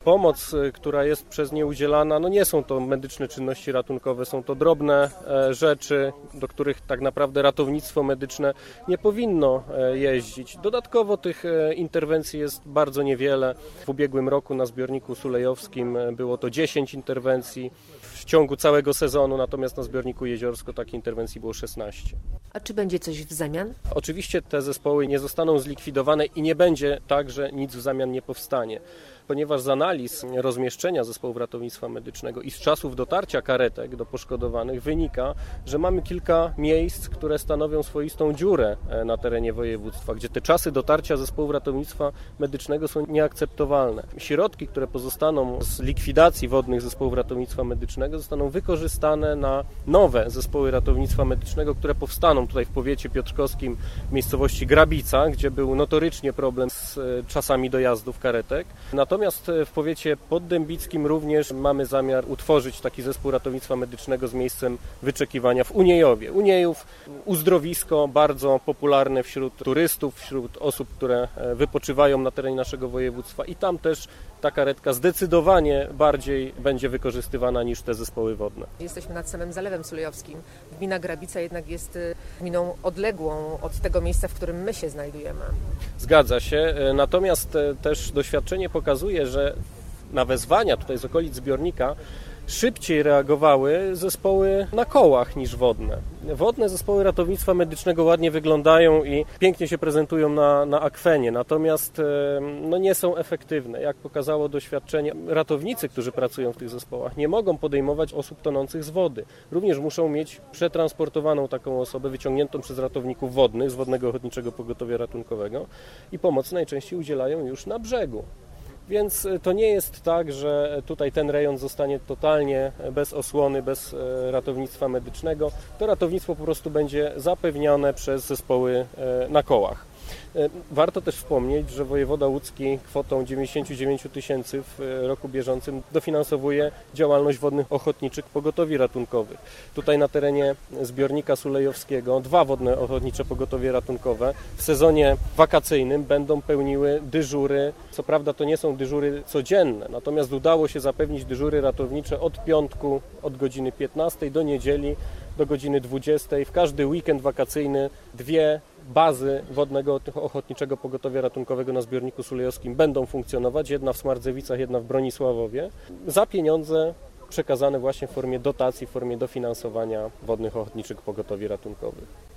Pomoc, która jest przez nie udzielana, nie są to medyczne czynności ratunkowe, są to drobne rzeczy, do których tak naprawdę ratownictwo medyczne nie powinno jeździć. Dodatkowo tych interwencji jest bardzo niewiele. W ubiegłym roku na zbiorniku sulejowskim było to 10 interwencji w ciągu całego sezonu, natomiast na zbiorniku Jeziorsko takich interwencji było 16. A czy będzie coś w zamian? Oczywiście te zespoły nie zostaną zlikwidowane i nie będzie tak, że nic w zamian nie powstanie. Ponieważ z analiz rozmieszczenia zespołów ratownictwa medycznego i z czasów dotarcia karetek do poszkodowanych wynika, że mamy kilka miejsc, które stanowią swoistą dziurę na terenie województwa, gdzie te czasy dotarcia zespołów ratownictwa medycznego są nieakceptowalne. Środki, które pozostaną z likwidacji wodnych zespołów ratownictwa medycznego, zostaną wykorzystane na nowe zespoły ratownictwa medycznego, które powstaną tutaj w powiecie piotrkowskim w miejscowości Grabica, gdzie był notorycznie problem z czasami dojazdów karetek. Natomiast w powiecie poddębickim również mamy zamiar utworzyć taki zespół ratownictwa medycznego z miejscem wyczekiwania w Uniejowie. Uniejów, uzdrowisko bardzo popularne wśród turystów, wśród osób, które wypoczywają na terenie naszego województwa i tam też ta karetka zdecydowanie bardziej będzie wykorzystywana niż te zespoły wodne. Jesteśmy nad samym Zalewem Sulejowskim. Gmina Grabica jednak jest gminą odległą od tego miejsca, w którym my się znajdujemy. Zgadza się, natomiast też doświadczenie pokazuje, że na wezwania tutaj z okolic zbiornika szybciej reagowały zespoły na kołach niż wodne. Wodne zespoły ratownictwa medycznego ładnie wyglądają i pięknie się prezentują na akwenie, natomiast nie są efektywne. Jak pokazało doświadczenie, ratownicy, którzy pracują w tych zespołach, nie mogą podejmować osób tonących z wody. Również muszą mieć przetransportowaną taką osobę wyciągniętą przez ratowników wodnych z Wodnego Ochotniczego Pogotowia Ratunkowego i pomocy najczęściej udzielają już na brzegu. Więc to nie jest tak, że tutaj ten rejon zostanie totalnie bez osłony, bez ratownictwa medycznego. To ratownictwo po prostu będzie zapewniane przez zespoły na kołach. Warto też wspomnieć, że wojewoda łódzki kwotą 99 000 w roku bieżącym dofinansowuje działalność Wodnych Ochotniczych Pogotowi Ratunkowych. Tutaj na terenie zbiornika sulejowskiego 2 Wodne Ochotnicze Pogotowie Ratunkowe w sezonie wakacyjnym będą pełniły dyżury. Co prawda to nie są dyżury codzienne, natomiast udało się zapewnić dyżury ratownicze od piątku, od godziny 15 do niedzieli do godziny 20. W każdy weekend wakacyjny 2 bazy Wodnego Ochotniczego Pogotowia Ratunkowego na zbiorniku sulejowskim będą funkcjonować, jedna w Smardzewicach, jedna w Bronisławowie, za pieniądze przekazane właśnie w formie dotacji, w formie dofinansowania Wodnych Ochotniczych Pogotowi Ratunkowych.